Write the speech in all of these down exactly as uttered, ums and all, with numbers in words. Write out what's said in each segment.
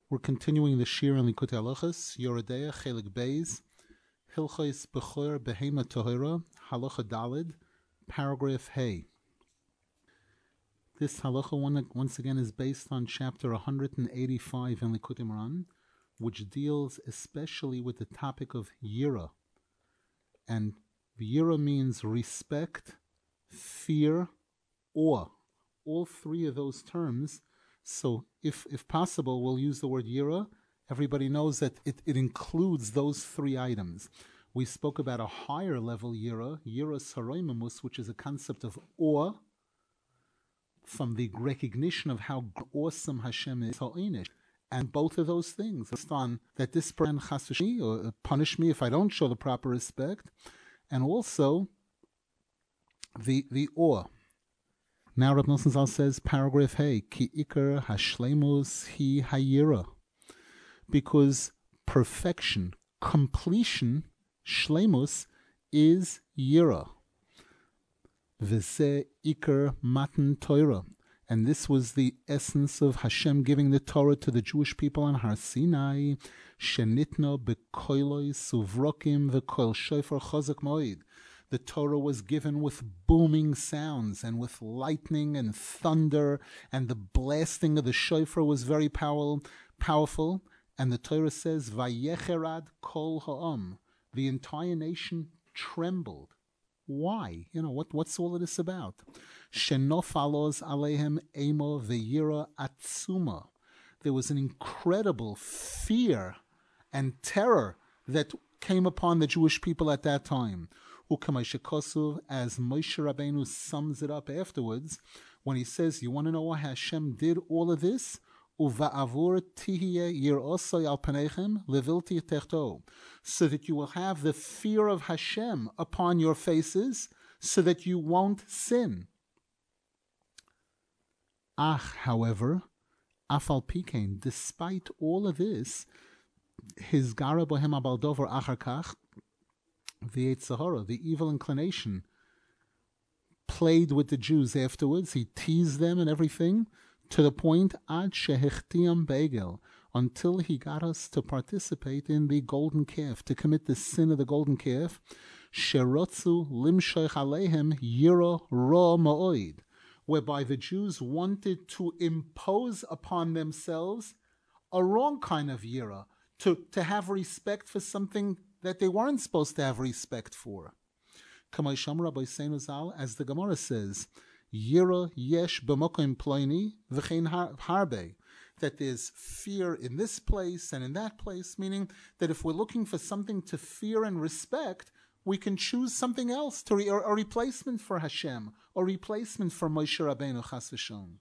We're continuing the Shir in Likutei Halachos, Yoredeya, Chelik Beis, Hilchos Bechor Behema Tohira, Halacha Dalid, paragraph Hey. This halacha one, once again is based on chapter one hundred eighty-five in Likutei Moharan, which deals especially with the topic of Yira. And Yira means respect, fear, awe. All three of those terms. So if if possible, we'll use the word Yira. Everybody knows that it, it includes those three items. We spoke about a higher level Yira, Yira Saroimamus, which is a concept of awe, from the recognition of how awesome Hashem is, and both of those things, based on that this person chas v'shmi, or punish me if I don't show the proper respect, and also the the awe. Now Rav Nosson Zal says, paragraph Hey, Ki Iker Hashlemus Hi Hayira, because perfection, completion, Shlemus, is Yira. V'zeh Iker Matan Torah. And this was the essence of Hashem giving the Torah to the Jewish people on Har Sinai. Shenitno bekoiloi suvrokim v'koil shofar chazak moed. The Torah was given with booming sounds and with lightning and thunder, and the blasting of the shofar was very powerful. Powerful, and the Torah says, "Vayecherad kol ha'am." The entire nation trembled. Why? You know, what, what's all of this about? Shenofalos alehem emo ve'yira atzuma. There was an incredible fear and terror that came upon the Jewish people at that time. Ukamashikosuv, as Moshe Rabbeinu sums it up afterwards, when he says, you want to know why Hashem did all of this? Uva'avur tihye yirosay al panechem levilti techto, so that you will have the fear of Hashem upon your faces, so that you won't sin. Ach, however, afal pikein, despite all of this, his gara bohem abaldover acharkach, the Yetzer Hara, the evil inclination, played with the Jews afterwards. He teased them and everything, to the point ad shehechtiam beigel, until he got us to participate in the golden calf, to commit the sin of the golden calf. Sherotzu limshoich alehem yira ra ma'oid, whereby the Jews wanted to impose upon themselves a wrong kind of yira, to, to have respect for something that they weren't supposed to have respect for. As the Gemara says, Yira yesh b'mokim ploini v'chein harbe, that there's fear in this place and in that place, meaning that if we're looking for something to fear and respect, we can choose something else, to re- or a replacement for Hashem, or replacement for Moshe Rabbeinu chas v'shalom.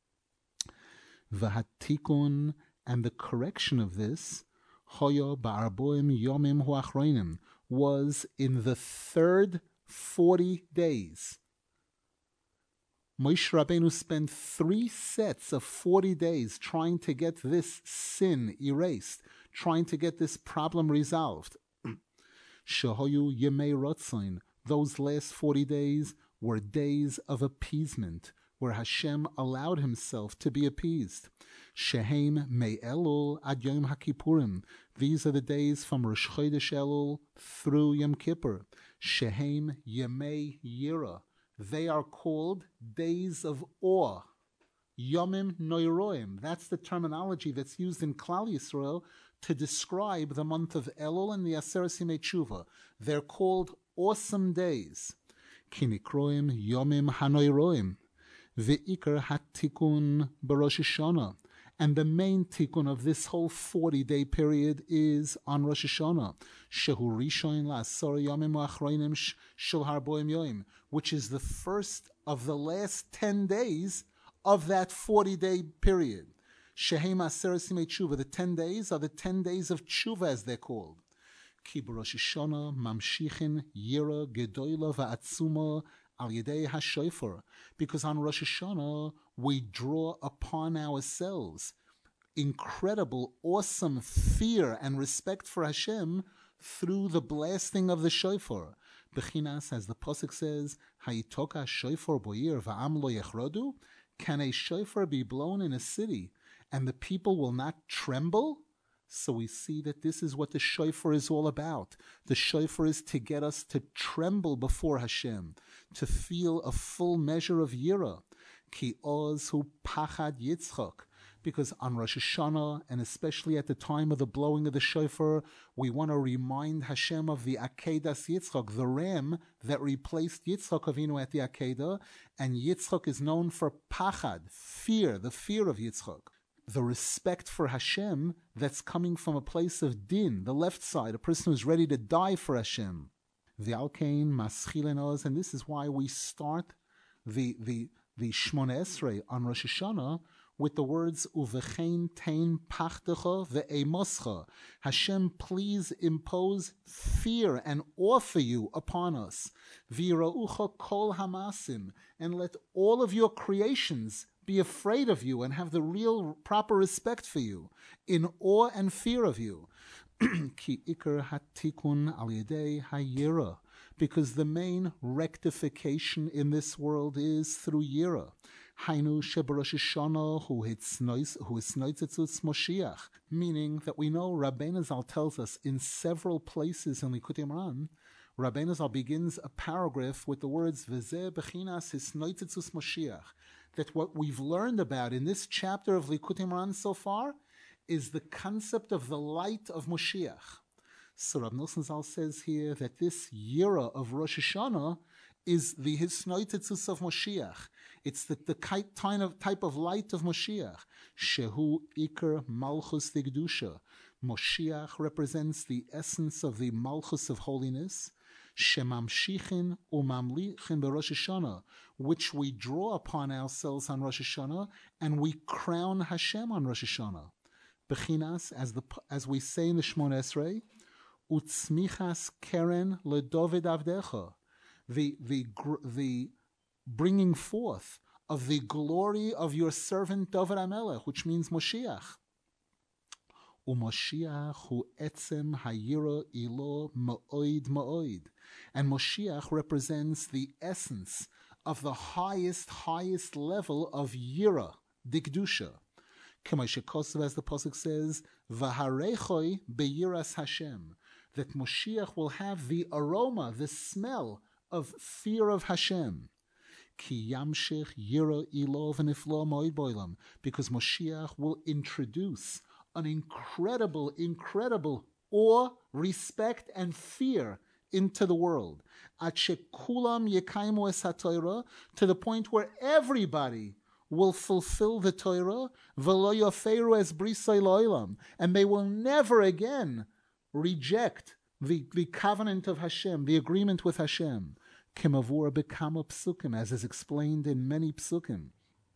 V'hatikun, and the correction of this, Hoyo ba'arboim yomim huachroinim, was in the third forty days. Moshe Rabbeinu spent three sets of forty days trying to get this sin erased, trying to get this problem resolved. Shehoyu yemei rotzain, those last forty days were days of appeasement, where Hashem allowed himself to be appeased. Shehem mei Elul ad Yom HaKippurim. These are the days from Rosh Chodesh Elul through Yom Kippur. Shehem yemei Yira. They are called days of awe. Yomim noiroim. That's the terminology that's used in Klal Yisrael to describe the month of Elul and the Aseret Yimei Tshuva. They're called awesome days. Kinikroim yomim hanoiroim. Ve'ikar hatikun b'Rosh Hashanah. And the main tikkun of this whole forty-day period is on Rosh Hashanah, Shehu Rishon la'asor yomim u'achroinim shel harboim yoim, which is the first of the last ten days of that forty-day period. Shehem Aseret Yimei Tshuva, the ten days are the ten days of Tshuva, as they're called. Ki b'Rosh Hashanah mamshichin yira gedoyla va'atzuma al yedei hashofar, because on Rosh Hashanah we draw upon ourselves incredible, awesome fear and respect for Hashem through the blasting of the shofar. Bechinas, as the pasuk says, "Hayitoka shofar boir va'am lo yechrodu." Can a shofar be blown in a city and the people will not tremble. So we see that this is what the shofar is all about. The shofar is to get us to tremble before Hashem, to feel a full measure of yira. Ki oz hu pachad Yitzchak. Because on Rosh Hashanah, and especially at the time of the blowing of the shofar, we want to remind Hashem of the Akedas Yitzchak, the ram that replaced Yitzchak Avinu at the Akedah, and Yitzchak is known for pachad, fear, the fear of Yitzchak. The respect for Hashem that's coming from a place of din, the left side, a person who's ready to die for Hashem. The Alkein Maschilen Oz, and this is why we start the the the Shmona Esrei on Rosh Hashanah with the words Uvechein tein pachtecha ve'emoscha. Hashem, please impose fear and awe for you upon us. V'yiraucha kol hamasim, and let all of your creations be afraid of you and have the real proper respect for you, in awe and fear of you. Ki ikar hatikun al yedei hayira, because the main rectification in this world is through yira. Hainu shebarosh Hashanah hu hisnoitzetzus Moshiach, meaning that we know Rabbeinu Zal tells us in several places in Likutei Moharan. Rabbeinu Zal begins a paragraph with the words V'zeh bechinas hisnoitzetzus Moshiach, that what we've learned about in this chapter of Likutei Moharan so far is the concept of the light of Moshiach. So Rav Nosson Zal says here that this yira of Rosh Hashanah is the hisnoitzetzus of Moshiach. It's the, the kind of type of light of Moshiach. Shehu Iker Malchus Digdusha. Moshiach represents the essence of the Malchus of holiness. Shemamshichin umamlichin beRosh Hashanah, which we draw upon ourselves on Rosh Hashanah, and we crown Hashem on Rosh Hashanah. Bechinas, as the as we say in the Shmona Esrei, utzmichas keren leDovid avdecha, the the the bringing forth of the glory of your servant David HaMelech, which means Moshiach. Umoshiach hu etzem hayira ilo ma'oid ma'oid. And Moshiach represents the essence of the highest, highest level of yira, dikdusha. K'may as the pasuk says, v'harechoi beyiras Hashem, that Moshiach will have the aroma, the smell of fear of Hashem. Ki yamshich yira ilo v'niflo moed boilam, because Moshiach will introduce an incredible, incredible awe, respect, and fear into the world. At shekulam yekaimu es haTorah, to the point where everybody will fulfill the Torah, v'lo yoferu es brisai lo'olam, and they will never again reject the, the covenant of Hashem, the agreement with Hashem. Kimavur bekama psukim, as is explained in many psukim.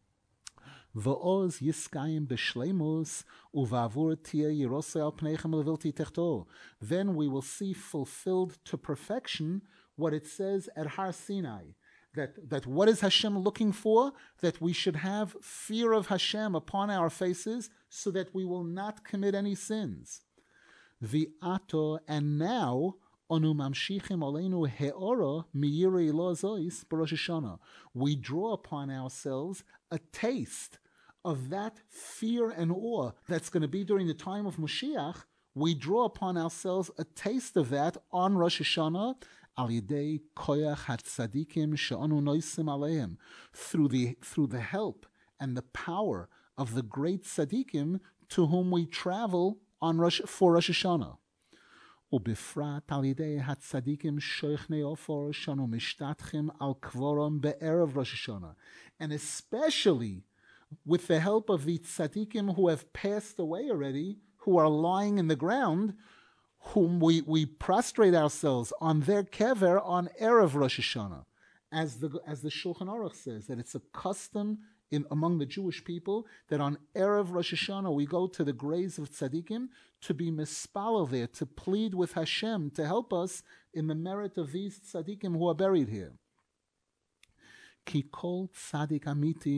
V'oz yiskayim b'shleimus uvavur tia yirosei al pneichem levilti techto. Then we will see fulfilled to perfection what it says at Har Sinai. That, that what is Hashem looking for? That we should have fear of Hashem upon our faces so that we will not commit any sins. V'ato, and now, onu mamshichim aleinu he'ora miyirei lo zois b'Rosh Hashanah. We draw upon ourselves a taste of that fear and awe that's going to be during the time of Mashiach. We draw upon ourselves a taste of that on Rosh Hashanah, al yidei koyach hatzadikim she'anu noisim aleim, through the through the help and the power of the great tzadikim to whom we travel on Rosh, for Rosh Hashanah. Ubifrat al yidei hatzadikim shoichnei ofor shanu mishtatchim al kvoram be'erev Rosh Hashanah, and especially with the help of the tzadikim who have passed away already, who are lying in the ground, whom we, we prostrate ourselves on their kever on Erev Rosh Hashanah. As the, as the Shulchan Aruch says, that it's a custom in among the Jewish people that on Erev Rosh Hashanah we go to the graves of tzadikim to be mispalel there, to plead with Hashem to help us in the merit of these tzadikim who are buried here. Ki kol tzadik amiti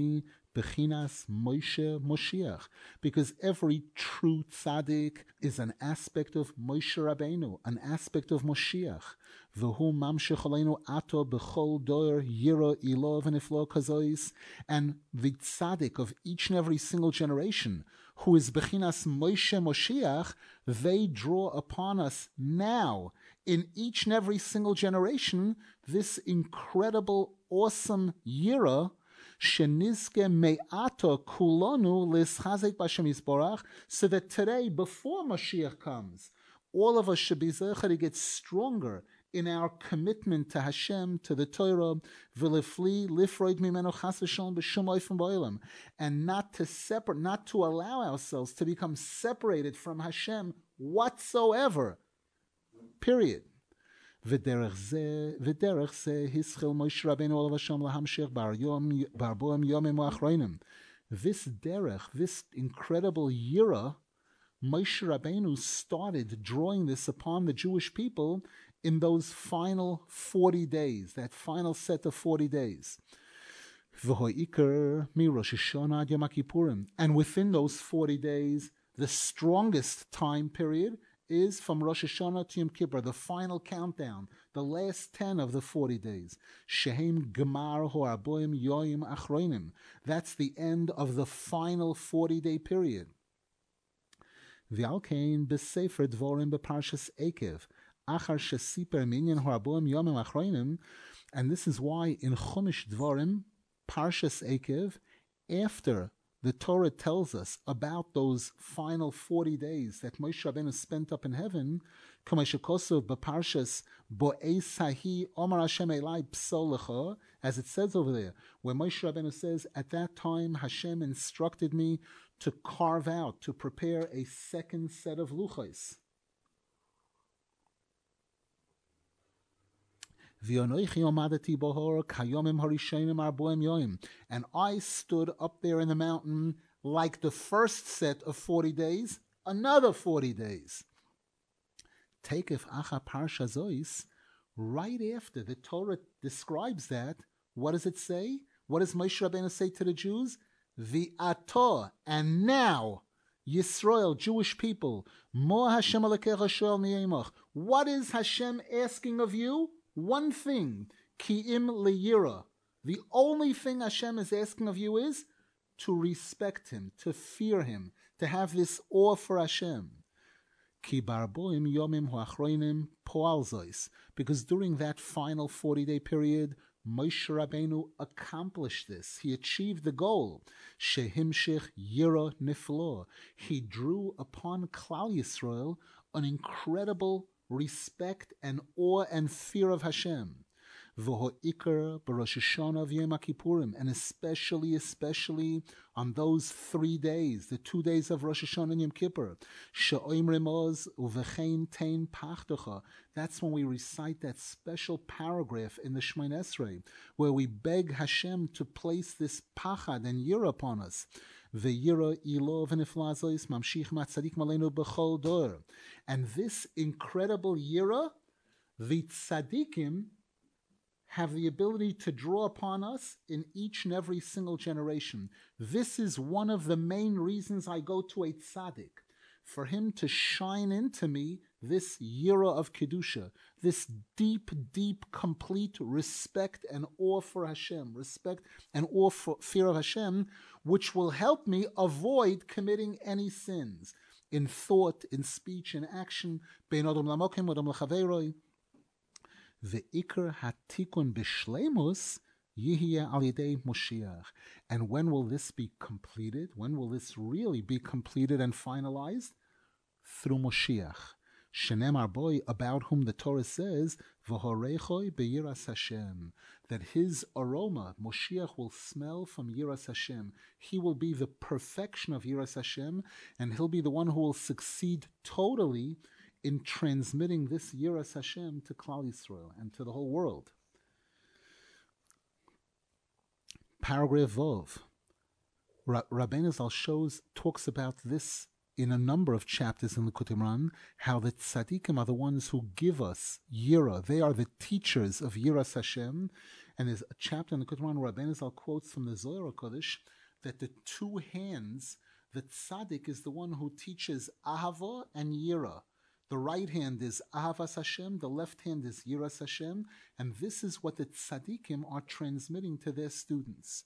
Bechinas Moshe Moshiach, because every true tzaddik is an aspect of Moshe Rabbeinu, an aspect of Moshiach. V'hu mamshech aleinu ato b'chol doer yira ilov v'niflo kazois, and the tzaddik of each and every single generation, who is Bechinas Moshe Moshiach, they draw upon us now, in each and every single generation, this incredible, awesome yira, Shenizke me'ato kulonu lischazek b'Hashem Yisborach, so that today, before Mashiach comes, all of us should be zecher to get stronger in our commitment to Hashem, to the Torah, v'lefli lifroid mimenu chas v'shalom b'shum oifim b'olam, and not to separate, not to allow ourselves to become separated from Hashem whatsoever. Period. ודרך זה, ודרך זה, הסחיל מוישה רבינו עליו השם להמשיך בארבעים ימים האחרונים. This derech, this incredible yira, Moshe Rabbeinu started drawing this upon the Jewish people in those final forty days, that final set of forty days. V'ho'ikar mi Rosh Hashanah ad Yom Kippurim. And within those forty days, the strongest time period is from Rosh Hashanah to Yom Kippur, the final countdown, the last ten of the forty days. Shehem Gemar Ho'arboim Yoim Achroinim. That's the end of the final forty-day period. V'alkein b'sefer dvorim b'parshas Ekev, achar shesiper minyan Ho'arboim Yomim Achroinim. And this is why in Chumash Dvorim, Parshas Ekev, after the Torah tells us about those final forty days that Moshe Rabbeinu spent up in heaven, as it says over there, where Moshe Rabbeinu says, at that time Hashem instructed me to carve out, to prepare a second set of luchos. And I stood up there in the mountain like the first set of forty days, another forty days. Takef acha parsha zois, right after the Torah describes that, what does it say? What does Moshe Rabbeinu say to the Jews? V'ato, and now, Yisrael, Jewish people, mo Hashem alekecha shoel miyemach. What is Hashem asking of you? One thing, ki'im leyira. The only thing Hashem is asking of you is to respect Him, to fear Him, to have this awe for Hashem. Ki barboim yomim hoachroinim poal zois. Because during that final forty-day period, Moshe Rabbeinu accomplished this. He achieved the goal. Shehimshich yira niflo. He drew upon Klal Yisrael an incredible respect and awe and fear of Hashem. V'ho'ikar b'Rosh Hashanah v'Yom Kippurim, and especially, especially on those three days, the two days of Rosh Hashanah and Yom Kippur. She'oimrim oz uvechein tein pachtocha. That's when we recite that special paragraph in the Shemona Esrei, where we beg Hashem to place this pachad and yira upon us. Ve'yira ilo v'niflazois mamshich matzadik malenu b'chol dor. And this incredible yira, the tzadikim have the ability to draw upon us in each and every single generation. This is one of the main reasons I go to a tzaddik, for him to shine into me this yira of Kedusha, this deep, deep, complete respect and awe for Hashem, respect and awe for fear of Hashem, which will help me avoid committing any sins in thought, in speech, in action, bein odom lamokim, odom lachaveroi. The ikar hatikun b'shleimus yihya al yedei Moshiach. And when will this be completed? When will this really be completed and finalized? Through Moshiach. Shenemar boy, about whom the Torah says, v'horechoi beyiras Hashem, that his aroma, Moshiach, will smell from Yiras Hashem. He will be the perfection of Yiras Hashem, and he'll be the one who will succeed totally in transmitting this Yiras Hashem to Klal Yisrael and to the whole world. Paragraph Vov. Rabbeinu Zal shows, talks about this in a number of chapters in the Likutei Moharan, how the tzaddikim are the ones who give us Yira. They are the teachers of Yiras Hashem. And there's a chapter in the Likutei Moharan where Rabbeinu Zal quotes from the Zohar HaKodesh that the two hands, the tzaddik is the one who teaches ahava and yira. The right hand is ahavas Hashem, the left hand is yiras Hashem, and this is what the tzaddikim are transmitting to their students.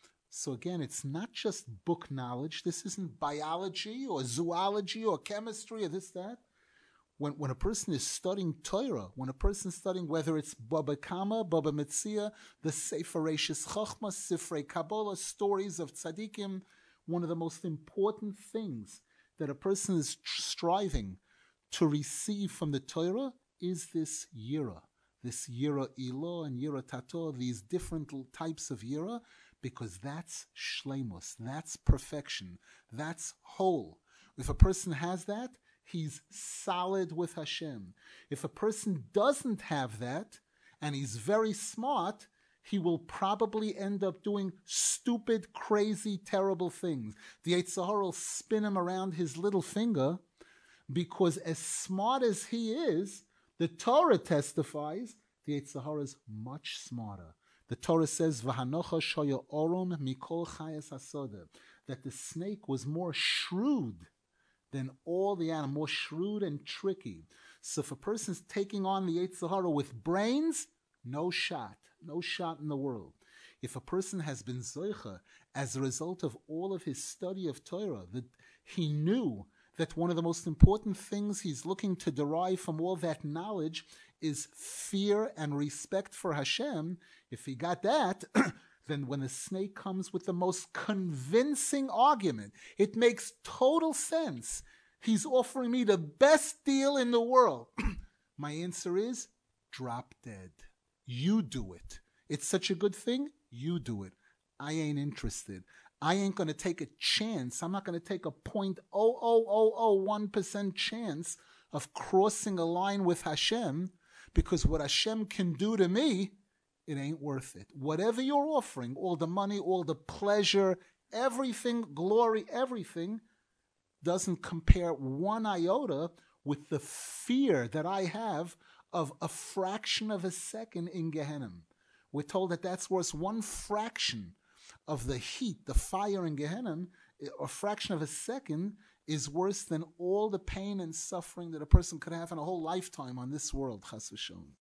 So again, it's not just book knowledge. This isn't biology or zoology or chemistry or this, that. When, when a person is studying Torah, when a person is studying whether it's Baba Kama, Baba Metzia, the Sefer Reishis Chochma, Sifrei Kabbalah, stories of tzaddikim, one of the most important things that a person is striving to receive from the Torah is this yira, this yira ilo and yira tato, these different types of yira, because that's shleimus, that's perfection, that's whole. If a person has that, he's solid with Hashem. If a person doesn't have that, and he's very smart, he will probably end up doing stupid, crazy, terrible things. The Yetzer Hara will spin him around his little finger, because as smart as he is, the Torah testifies, the Yetzer Hara is much smarter. The Torah says, "V'hanocha shoya oron mikol chayes hasoda," that the snake was more shrewd than all the animals, more shrewd and tricky. So if a person's taking on the Yetzer Hara with brains, no shot, no shot in the world. If a person has been zoicha as a result of all of his study of Torah, that he knew that one of the most important things he's looking to derive from all that knowledge is fear and respect for Hashem. If he got that, then when the snake comes with the most convincing argument, it makes total sense. He's offering me the best deal in the world. My answer is, drop dead. You do it. It's such a good thing, you do it. I ain't interested. I ain't going to take a chance. I'm not going to take a zero point zero zero zero zero one percent chance of crossing a line with Hashem, because what Hashem can do to me, it ain't worth it. Whatever you're offering, all the money, all the pleasure, everything, glory, everything, doesn't compare one iota with the fear that I have of a fraction of a second in Gehenna. We're told that that's worth one fraction of the heat, the fire in Gehenna, a fraction of a second is worse than all the pain and suffering that a person could have in a whole lifetime on this world, Chas v'shalom.